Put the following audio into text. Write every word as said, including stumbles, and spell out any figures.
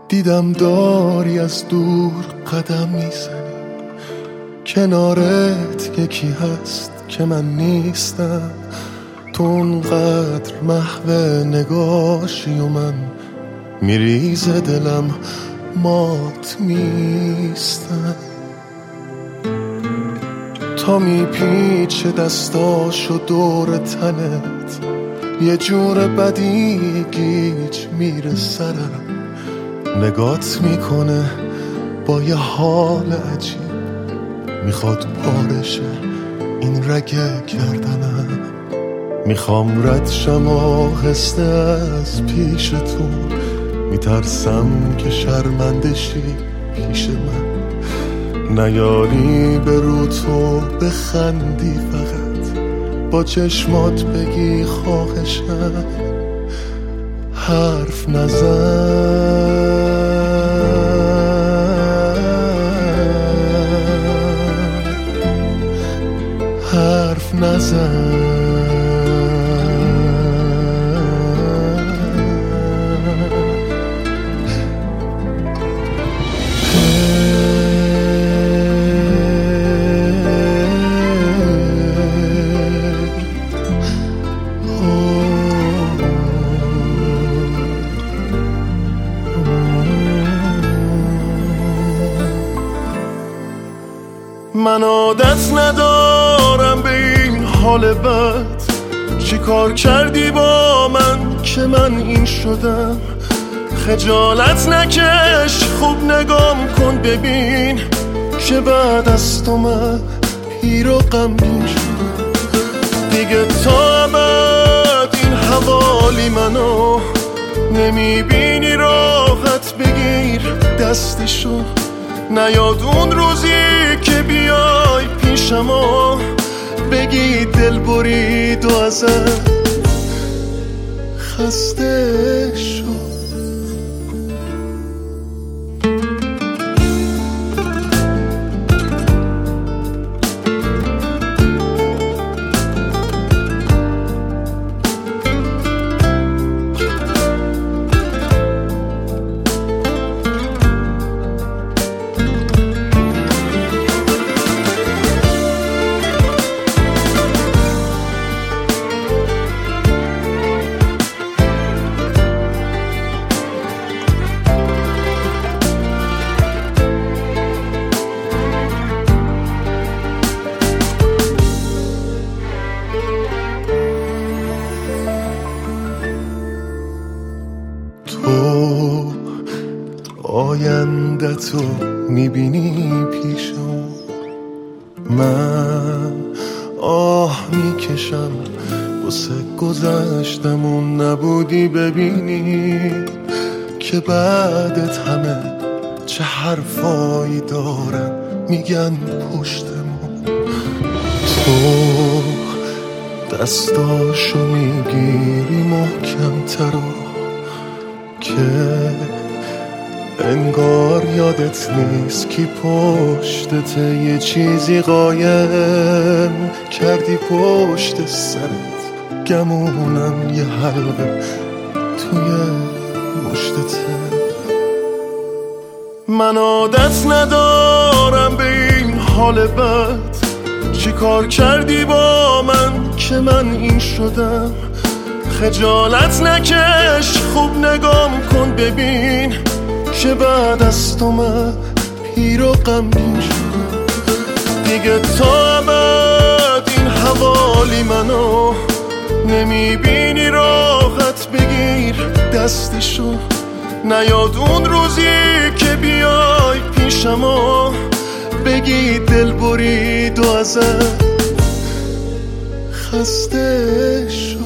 دیدم داری از دور قدم میزنی، کنارت یکی هست که من نیستم. تو اونقدر محو نگاشی و من میریز دلم مات میستم. تا میپیچه دستاشو دور تنت، یه جور بدی گیج میره سرم. نگات میکنه با یه حال عجیب، میخواد پارشه این رگه گردنم. میخوام رد شم آهسته از پیشتون، میترسم که شرمندشی پیش من. نیاری به رو تو بخندی، فقط با چشمات بگی خواهشم حرف نزن. حرف نزن. من عادت ندارم به این حال بد، چی کار کردی با من که من این شدم؟ خجالت نکش، خوب نگام کن ببین که بعد از تو من پیر و غمگین شدم. دیگه تا ابد این حوالی منو نمیبینی، راحت بگیر دستشو. نیاد اون روزی که بیای پیشم و بگی دل برید و ازت خسته شد. آینده تو میبینی پیشم، من آه میکشم واسه گذشتم. اون نبودی ببینی که بعدت همه چه حرفایی دارن میگن پشتمون. تو دستاشو میگیری محکم ترا که انگار یادت نیست کی پشتته. یه چیزی قایم کردی پشت سرت، گمونم یه حلقه توی مشتته. من عادت ندارم به این حال بد، چی کار کردی با من که من این شدم؟ خجالت نکش، خوب نگام کن ببین که بعد از تو من پیر و غمگین شدم. دیگه تا ابد این حوالی منو نمیبینی، راحت بگیر دستشو. نیاد اون روزی که بیای پیشم و بگی دل برید و ازت خسته شد.